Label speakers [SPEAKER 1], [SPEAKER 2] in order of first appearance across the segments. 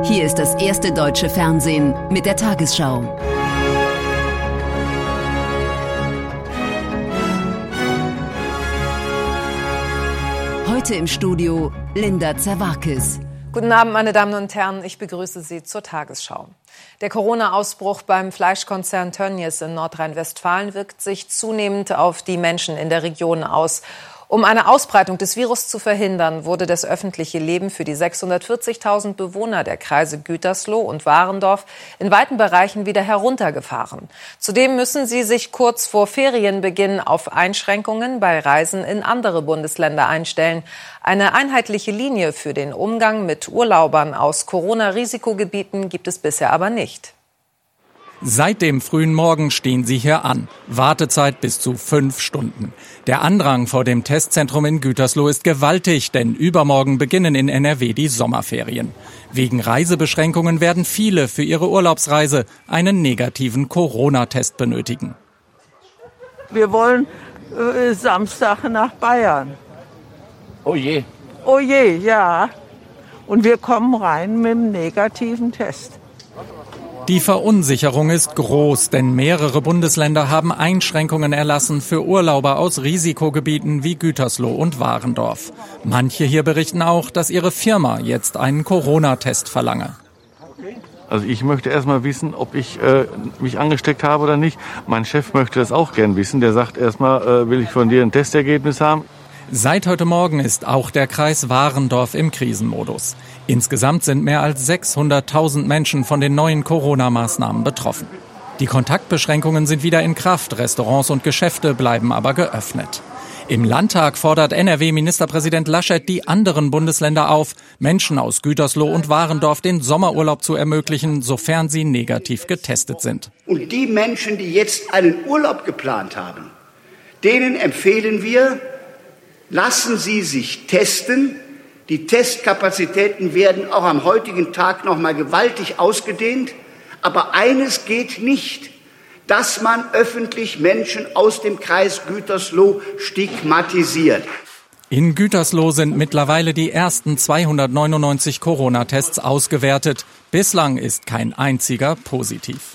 [SPEAKER 1] Hier ist das erste deutsche Fernsehen mit der Tagesschau. Heute im Studio Linda Zerwakis.
[SPEAKER 2] Guten Abend, meine Damen und Herren. Ich begrüße Sie zur Tagesschau. Der Corona-Ausbruch beim Fleischkonzern Tönnies in Nordrhein-Westfalen wirkt sich zunehmend auf die Menschen in der Region aus. Um eine Ausbreitung des Virus zu verhindern, wurde das öffentliche Leben für die 640.000 Bewohner der Kreise Gütersloh und Warendorf in weiten Bereichen wieder heruntergefahren. Zudem müssen sie sich kurz vor Ferienbeginn auf Einschränkungen bei Reisen in andere Bundesländer einstellen. Eine einheitliche Linie für den Umgang mit Urlaubern aus Corona-Risikogebieten gibt es bisher aber nicht.
[SPEAKER 3] Seit dem frühen Morgen stehen sie hier an. Wartezeit bis zu 5 Stunden. Der Andrang vor dem Testzentrum in Gütersloh ist gewaltig, denn übermorgen beginnen in NRW die Sommerferien. Wegen Reisebeschränkungen werden viele für ihre Urlaubsreise einen negativen Corona-Test benötigen.
[SPEAKER 4] Wir wollen Samstag nach Bayern.
[SPEAKER 5] Oh je.
[SPEAKER 4] Oh je, ja. Und wir kommen rein mit dem negativen Test.
[SPEAKER 3] Die Verunsicherung ist groß, denn mehrere Bundesländer haben Einschränkungen erlassen für Urlauber aus Risikogebieten wie Gütersloh und Warendorf. Manche hier berichten auch, dass ihre Firma jetzt einen Corona-Test verlange.
[SPEAKER 5] Also ich möchte erst mal wissen, ob ich mich angesteckt habe oder nicht. Mein Chef möchte das auch gern wissen. Der sagt erstmal, will ich von dir ein Testergebnis haben.
[SPEAKER 3] Seit heute Morgen ist auch der Kreis Warendorf im Krisenmodus. Insgesamt sind mehr als 600.000 Menschen von den neuen Corona-Maßnahmen betroffen. Die Kontaktbeschränkungen sind wieder in Kraft, Restaurants und Geschäfte bleiben aber geöffnet. Im Landtag fordert NRW-Ministerpräsident Laschet die anderen Bundesländer auf, Menschen aus Gütersloh und Warendorf den Sommerurlaub zu ermöglichen, sofern sie negativ getestet sind.
[SPEAKER 6] Und die Menschen, die jetzt einen Urlaub geplant haben, denen empfehlen wir, lassen Sie sich testen. Die Testkapazitäten werden auch am heutigen Tag noch mal gewaltig ausgedehnt. Aber eines geht nicht, dass man öffentlich Menschen aus dem Kreis Gütersloh stigmatisiert.
[SPEAKER 3] In Gütersloh sind mittlerweile die ersten 299 Corona-Tests ausgewertet. Bislang ist kein einziger positiv.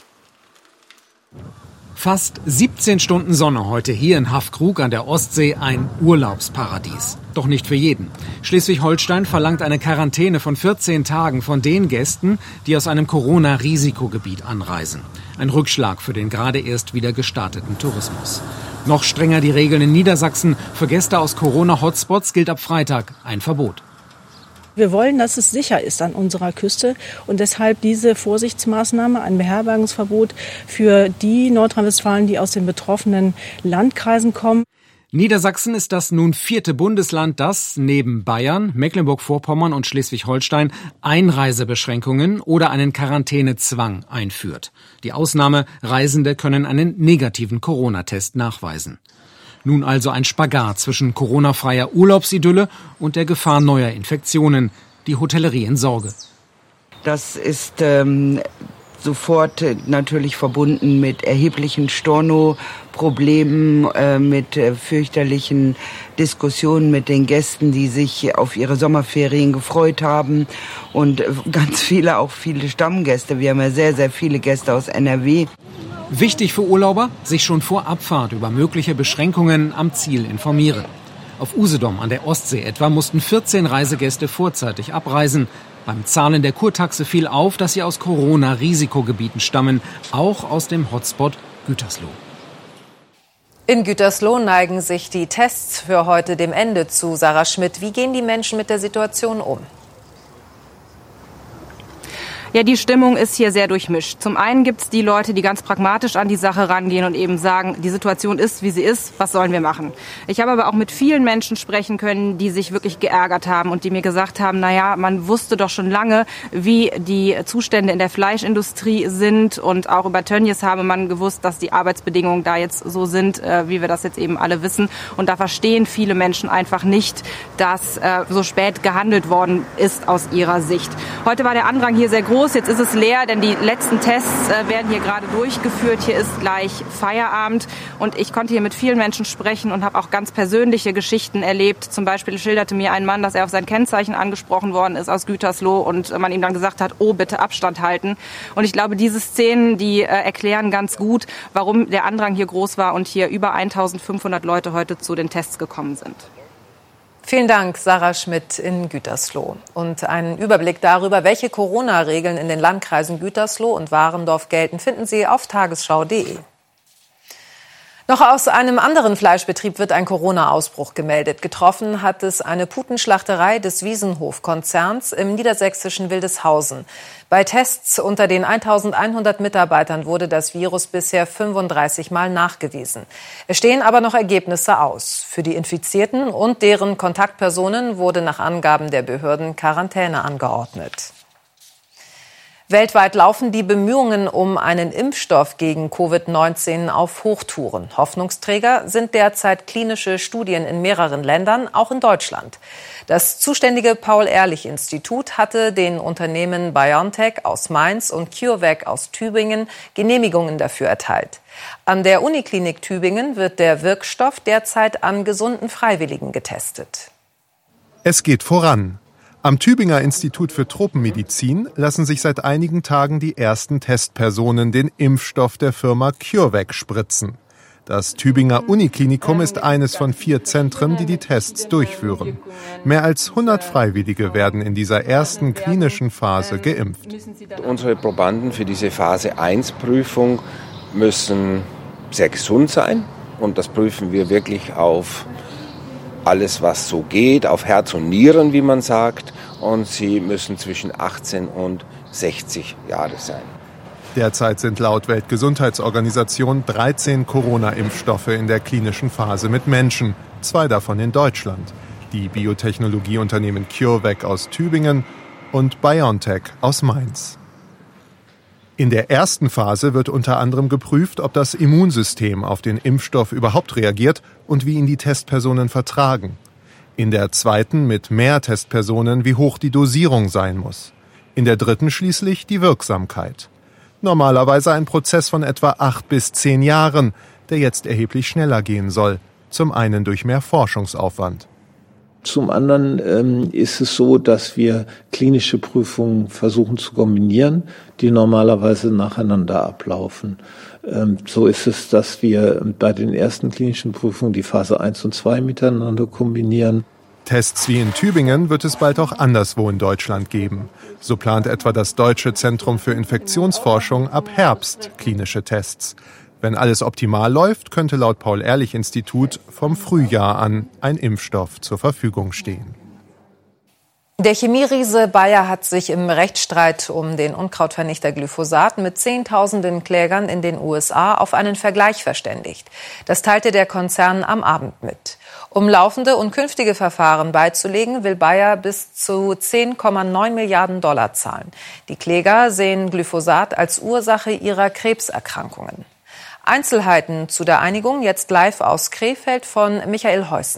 [SPEAKER 7] Fast 17 Stunden Sonne heute hier in Haffkrug an der Ostsee, ein Urlaubsparadies. Doch nicht für jeden. Schleswig-Holstein verlangt eine Quarantäne von 14 Tagen von den Gästen, die aus einem Corona-Risikogebiet anreisen. Ein Rückschlag für den gerade erst wieder gestarteten Tourismus. Noch strenger die Regeln in Niedersachsen. Für Gäste aus Corona-Hotspots gilt ab Freitag ein Verbot.
[SPEAKER 8] Wir wollen, dass es sicher ist an unserer Küste und deshalb diese Vorsichtsmaßnahme, ein Beherbergungsverbot für die Nordrhein-Westfalen, die aus den betroffenen Landkreisen kommen.
[SPEAKER 7] Niedersachsen ist das nun 4. Bundesland, das neben Bayern, Mecklenburg-Vorpommern und Schleswig-Holstein Einreisebeschränkungen oder einen Quarantänezwang einführt. Die Ausnahme: Reisende können einen negativen Corona-Test nachweisen. Nun also ein Spagat zwischen Corona-freier Urlaubsidylle und der Gefahr neuer Infektionen. Die Hotellerie in Sorge.
[SPEAKER 9] Das ist sofort natürlich verbunden mit erheblichen Stornoproblemen, mit fürchterlichen Diskussionen mit den Gästen, die sich auf ihre Sommerferien gefreut haben. Und ganz viele Stammgäste. Wir haben ja sehr, sehr viele Gäste aus NRW.
[SPEAKER 7] Wichtig für Urlauber, sich schon vor Abfahrt über mögliche Beschränkungen am Ziel informieren. Auf Usedom an der Ostsee etwa mussten 14 Reisegäste vorzeitig abreisen. Beim Zahlen der Kurtaxe fiel auf, dass sie aus Corona-Risikogebieten stammen, auch aus dem Hotspot Gütersloh.
[SPEAKER 2] In Gütersloh neigen sich die Tests für heute dem Ende zu. Sarah Schmidt, wie gehen die Menschen mit der Situation um?
[SPEAKER 10] Ja, die Stimmung ist hier sehr durchmischt. Zum einen gibt's die Leute, die ganz pragmatisch an die Sache rangehen und eben sagen, die Situation ist, wie sie ist, was sollen wir machen? Ich habe aber auch mit vielen Menschen sprechen können, die sich wirklich geärgert haben und die mir gesagt haben, naja, man wusste doch schon lange, wie die Zustände in der Fleischindustrie sind, und auch über Tönnies habe man gewusst, dass die Arbeitsbedingungen da jetzt so sind, wie wir das jetzt eben alle wissen. Und da verstehen viele Menschen einfach nicht, dass so spät gehandelt worden ist aus ihrer Sicht. Heute war der Andrang hier sehr groß. los. Jetzt ist es leer, denn die letzten Tests werden hier gerade durchgeführt. Hier ist gleich Feierabend und ich konnte hier mit vielen Menschen sprechen und habe auch ganz persönliche Geschichten erlebt. Zum Beispiel schilderte mir ein Mann, dass er auf sein Kennzeichen angesprochen worden ist aus Gütersloh und man ihm dann gesagt hat, oh, bitte Abstand halten. Und ich glaube, diese Szenen, die erklären ganz gut, warum der Andrang hier groß war und hier über 1500 Leute heute zu den Tests gekommen sind.
[SPEAKER 2] Vielen Dank, Sarah Schmidt in Gütersloh. Und einen Überblick darüber, welche Corona-Regeln in den Landkreisen Gütersloh und Warendorf gelten, finden Sie auf tagesschau.de. Noch aus einem anderen Fleischbetrieb wird ein Corona-Ausbruch gemeldet. Getroffen hat es eine Putenschlachterei des Wiesenhof-Konzerns im niedersächsischen Wildeshausen. Bei Tests unter den 1100 Mitarbeitern wurde das Virus bisher 35 Mal nachgewiesen. Es stehen aber noch Ergebnisse aus. Für die Infizierten und deren Kontaktpersonen wurde nach Angaben der Behörden Quarantäne angeordnet. Weltweit laufen die Bemühungen um einen Impfstoff gegen Covid-19 auf Hochtouren. Hoffnungsträger sind derzeit klinische Studien in mehreren Ländern, auch in Deutschland. Das zuständige Paul-Ehrlich-Institut hatte den Unternehmen BioNTech aus Mainz und CureVac aus Tübingen Genehmigungen dafür erteilt. An der Uniklinik Tübingen wird der Wirkstoff derzeit an gesunden Freiwilligen getestet.
[SPEAKER 11] Es geht voran. Am Tübinger Institut für Tropenmedizin lassen sich seit einigen Tagen die ersten Testpersonen den Impfstoff der Firma CureVac spritzen. Das Tübinger Uniklinikum ist eines von 4 Zentren, die die Tests durchführen. Mehr als 100 Freiwillige werden in dieser ersten klinischen Phase geimpft.
[SPEAKER 12] Unsere Probanden für diese Phase 1-Prüfung müssen sehr gesund sein. Und das prüfen wir wirklich auf alles, was so geht, auf Herz und Nieren, wie man sagt. Und sie müssen zwischen 18 und 60 Jahre sein.
[SPEAKER 11] Derzeit sind laut Weltgesundheitsorganisation 13 Corona-Impfstoffe in der klinischen Phase mit Menschen, 2 davon in Deutschland. Die Biotechnologieunternehmen CureVac aus Tübingen und BioNTech aus Mainz. In der ersten Phase wird unter anderem geprüft, ob das Immunsystem auf den Impfstoff überhaupt reagiert und wie ihn die Testpersonen vertragen. In der zweiten mit mehr Testpersonen, wie hoch die Dosierung sein muss. In der dritten schließlich die Wirksamkeit. Normalerweise ein Prozess von etwa 8 bis 10 Jahren, der jetzt erheblich schneller gehen soll. Zum einen durch mehr Forschungsaufwand.
[SPEAKER 13] Zum anderen ist es so, dass wir klinische Prüfungen versuchen zu kombinieren, die normalerweise nacheinander ablaufen. So ist es, dass wir bei den ersten klinischen Prüfungen die Phase 1 und 2 miteinander kombinieren.
[SPEAKER 11] Tests wie in Tübingen wird es bald auch anderswo in Deutschland geben. So plant etwa das Deutsche Zentrum für Infektionsforschung ab Herbst klinische Tests. Wenn alles optimal läuft, könnte laut Paul-Ehrlich-Institut vom Frühjahr an ein Impfstoff zur Verfügung stehen.
[SPEAKER 2] Der Chemieriese Bayer hat sich im Rechtsstreit um den Unkrautvernichter Glyphosat mit Zehntausenden Klägern in den USA auf einen Vergleich verständigt. Das teilte der Konzern am Abend mit. Um laufende und künftige Verfahren beizulegen, will Bayer bis zu 10,9 Milliarden $ zahlen. Die Kläger sehen Glyphosat als Ursache ihrer Krebserkrankungen. Einzelheiten zu der Einigung jetzt live aus Krefeld von Michael Heusen.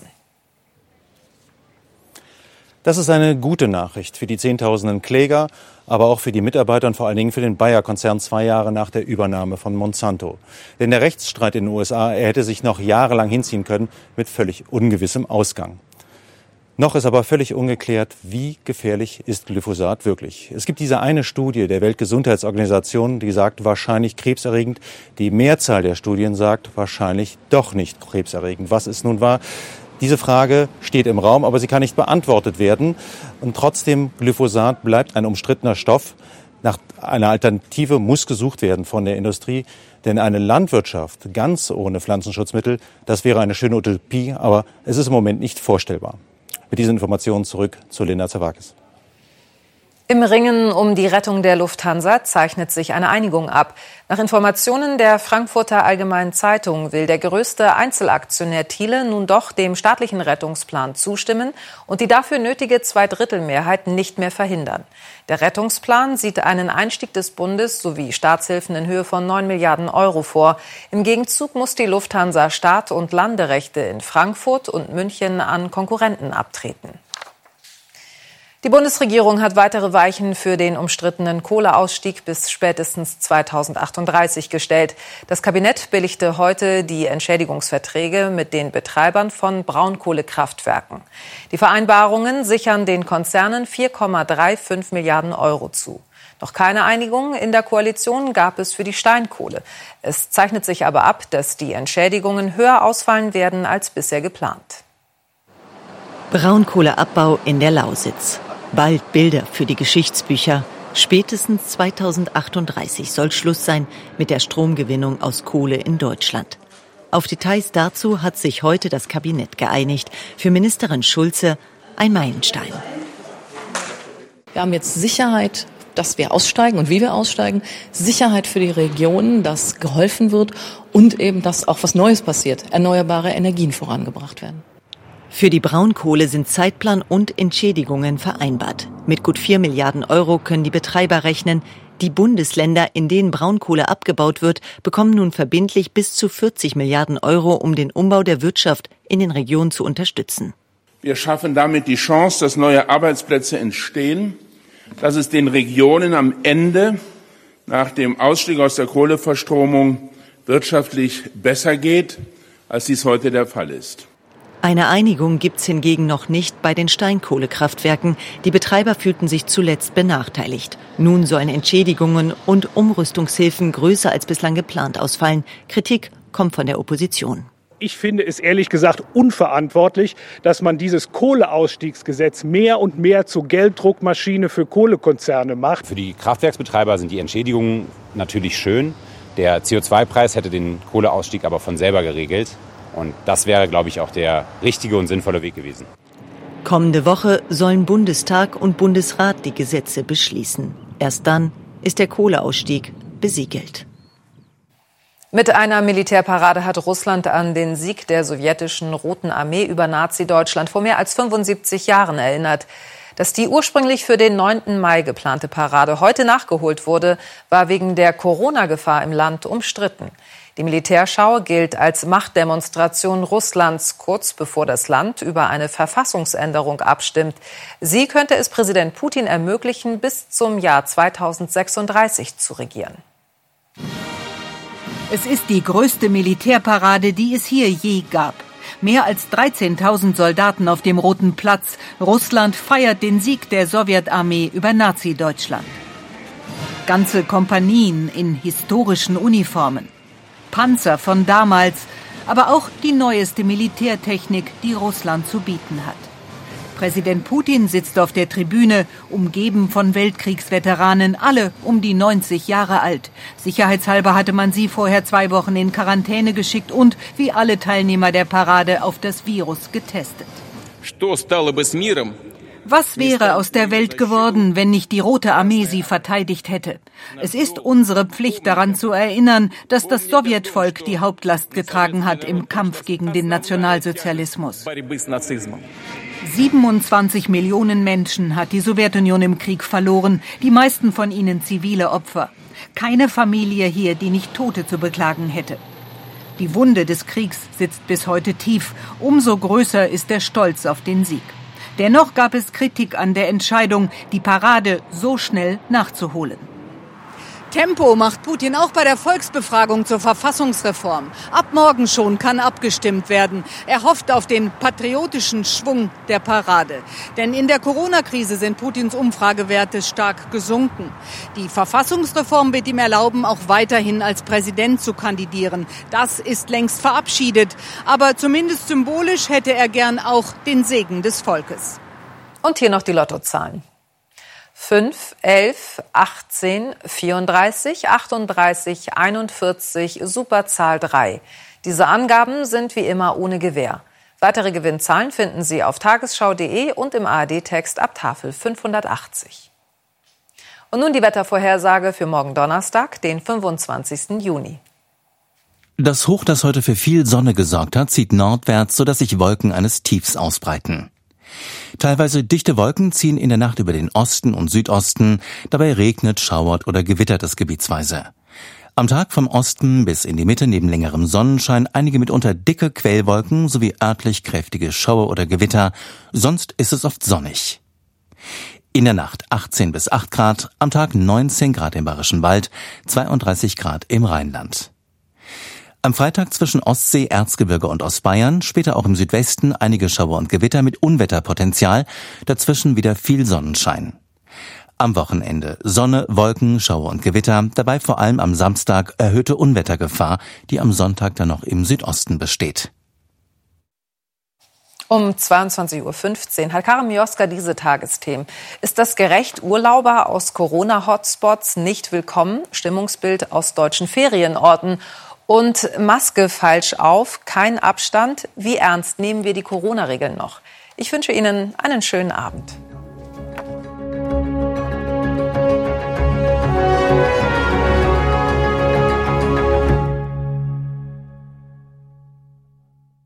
[SPEAKER 14] Das ist eine gute Nachricht für die Zehntausenden Kläger, aber auch für die Mitarbeiter und vor allen Dingen für den Bayer-Konzern 2 Jahre nach der Übernahme von Monsanto. Denn der Rechtsstreit in den USA, er hätte sich noch jahrelang hinziehen können mit völlig ungewissem Ausgang. Noch ist aber völlig ungeklärt, wie gefährlich ist Glyphosat wirklich. Es gibt diese eine Studie der Weltgesundheitsorganisation, die sagt, wahrscheinlich krebserregend. Die Mehrzahl der Studien sagt, wahrscheinlich doch nicht krebserregend. Was ist nun wahr? Diese Frage steht im Raum, aber sie kann nicht beantwortet werden. Und trotzdem, Glyphosat bleibt ein umstrittener Stoff. Nach einer Alternative muss gesucht werden von der Industrie. Denn eine Landwirtschaft ganz ohne Pflanzenschutzmittel, das wäre eine schöne Utopie, aber es ist im Moment nicht vorstellbar. Mit diesen Informationen zurück zu Linda Zerwakis.
[SPEAKER 2] Im Ringen um die Rettung der Lufthansa zeichnet sich eine Einigung ab. Nach Informationen der Frankfurter Allgemeinen Zeitung will der größte Einzelaktionär Thiele nun doch dem staatlichen Rettungsplan zustimmen und die dafür nötige Zweidrittelmehrheit nicht mehr verhindern. Der Rettungsplan sieht einen Einstieg des Bundes sowie Staatshilfen in Höhe von 9 Milliarden € vor. Im Gegenzug muss die Lufthansa Start- und Landerechte in Frankfurt und München an Konkurrenten abtreten. Die Bundesregierung hat weitere Weichen für den umstrittenen Kohleausstieg bis spätestens 2038 gestellt. Das Kabinett billigte heute die Entschädigungsverträge mit den Betreibern von Braunkohlekraftwerken. Die Vereinbarungen sichern den Konzernen 4,35 Milliarden Euro zu. Noch keine Einigung in der Koalition gab es für die Steinkohle. Es zeichnet sich aber ab, dass die Entschädigungen höher ausfallen werden als bisher geplant.
[SPEAKER 15] Braunkohleabbau in der Lausitz. Bald Bilder für die Geschichtsbücher. Spätestens 2038 soll Schluss sein mit der Stromgewinnung aus Kohle in Deutschland. Auf Details dazu hat sich heute das Kabinett geeinigt. Für Ministerin Schulze ein Meilenstein.
[SPEAKER 16] Wir haben jetzt Sicherheit, dass wir aussteigen und wie wir aussteigen. Sicherheit für die Regionen, dass geholfen wird und eben, dass auch was Neues passiert. Erneuerbare Energien vorangebracht werden.
[SPEAKER 15] Für die Braunkohle sind Zeitplan und Entschädigungen vereinbart. Mit gut 4 Milliarden Euro können die Betreiber rechnen. Die Bundesländer, in denen Braunkohle abgebaut wird, bekommen nun verbindlich bis zu 40 Milliarden Euro, um den Umbau der Wirtschaft in den Regionen zu unterstützen.
[SPEAKER 17] Wir schaffen damit die Chance, dass neue Arbeitsplätze entstehen, dass es den Regionen am Ende nach dem Ausstieg aus der Kohleverstromung wirtschaftlich besser geht, als dies heute der Fall ist.
[SPEAKER 15] Eine Einigung gibt's hingegen noch nicht bei den Steinkohlekraftwerken. Die Betreiber fühlten sich zuletzt benachteiligt. Nun sollen Entschädigungen und Umrüstungshilfen größer als bislang geplant ausfallen. Kritik kommt von der Opposition.
[SPEAKER 18] Ich finde es ehrlich gesagt unverantwortlich, dass man dieses Kohleausstiegsgesetz mehr und mehr zur Gelddruckmaschine für Kohlekonzerne macht.
[SPEAKER 19] Für die Kraftwerksbetreiber sind die Entschädigungen natürlich schön. Der CO2-Preis hätte den Kohleausstieg aber von selber geregelt. Und das wäre, glaube ich, auch der richtige und sinnvolle Weg gewesen.
[SPEAKER 15] Kommende Woche sollen Bundestag und Bundesrat die Gesetze beschließen. Erst dann ist der Kohleausstieg besiegelt.
[SPEAKER 2] Mit einer Militärparade hat Russland an den Sieg der sowjetischen Roten Armee über Nazi-Deutschland vor mehr als 75 Jahren erinnert. Dass die ursprünglich für den 9. Mai geplante Parade heute nachgeholt wurde, war wegen der Corona-Gefahr im Land umstritten. Die Militärschau gilt als Machtdemonstration Russlands, kurz bevor das Land über eine Verfassungsänderung abstimmt. Sie könnte es Präsident Putin ermöglichen, bis zum Jahr 2036 zu regieren.
[SPEAKER 20] Es ist die größte Militärparade, die es hier je gab. Mehr als 13.000 Soldaten auf dem Roten Platz. Russland feiert den Sieg der Sowjetarmee über Nazi-Deutschland. Ganze Kompanien in historischen Uniformen. Panzer von damals, aber auch die neueste Militärtechnik, die Russland zu bieten hat. Präsident Putin sitzt auf der Tribüne, umgeben von Weltkriegsveteranen, alle um die 90 Jahre alt. Sicherheitshalber hatte man sie vorher 2 Wochen in Quarantäne geschickt und, wie alle Teilnehmer der Parade, auf das Virus getestet. Was wäre aus der Welt geworden, wenn nicht die Rote Armee sie verteidigt hätte? Es ist unsere Pflicht, daran zu erinnern, dass das Sowjetvolk die Hauptlast getragen hat im Kampf gegen den Nationalsozialismus. 27 Millionen Menschen hat die Sowjetunion im Krieg verloren, die meisten von ihnen zivile Opfer. Keine Familie hier, die nicht Tote zu beklagen hätte. Die Wunde des Kriegs sitzt bis heute tief. Umso größer ist der Stolz auf den Sieg. Dennoch gab es Kritik an der Entscheidung, die Parade so schnell nachzuholen.
[SPEAKER 21] Tempo macht Putin auch bei der Volksbefragung zur Verfassungsreform. Ab morgen schon kann abgestimmt werden. Er hofft auf den patriotischen Schwung der Parade. Denn in der Corona-Krise sind Putins Umfragewerte stark gesunken. Die Verfassungsreform wird ihm erlauben, auch weiterhin als Präsident zu kandidieren. Das ist längst verabschiedet. Aber zumindest symbolisch hätte er gern auch den Segen des Volkes.
[SPEAKER 2] Und hier noch die Lottozahlen. 5, 11, 18, 34, 38, 41, Superzahl 3. Diese Angaben sind wie immer ohne Gewähr. Weitere Gewinnzahlen finden Sie auf tagesschau.de und im ARD-Text ab Tafel 580. Und nun die Wettervorhersage für morgen Donnerstag, den 25. Juni.
[SPEAKER 22] Das Hoch, das heute für viel Sonne gesorgt hat, zieht nordwärts, sodass sich Wolken eines Tiefs ausbreiten. Teilweise dichte Wolken ziehen in der Nacht über den Osten und Südosten, dabei regnet, schauert oder gewittert es gebietsweise. Am Tag vom Osten bis in die Mitte neben längerem Sonnenschein einige mitunter dicke Quellwolken sowie örtlich kräftige Schauer oder Gewitter, sonst ist es oft sonnig. In der Nacht 18 bis 8 Grad, am Tag 19 Grad im Bayerischen Wald, 32 Grad im Rheinland. Am Freitag zwischen Ostsee, Erzgebirge und Ostbayern, später auch im Südwesten einige Schauer und Gewitter mit Unwetterpotenzial, dazwischen wieder viel Sonnenschein. Am Wochenende Sonne, Wolken, Schauer und Gewitter, dabei vor allem am Samstag erhöhte Unwettergefahr, die am Sonntag dann noch im Südosten besteht.
[SPEAKER 2] Um 22.15 Uhr hat Karin Mioska diese Tagesthemen. Ist das gerecht? Urlauber aus Corona-Hotspots nicht willkommen? Stimmungsbild aus deutschen Ferienorten. Und Maske falsch auf, kein Abstand. Wie ernst nehmen wir die Corona-Regeln noch? Ich wünsche Ihnen einen schönen Abend.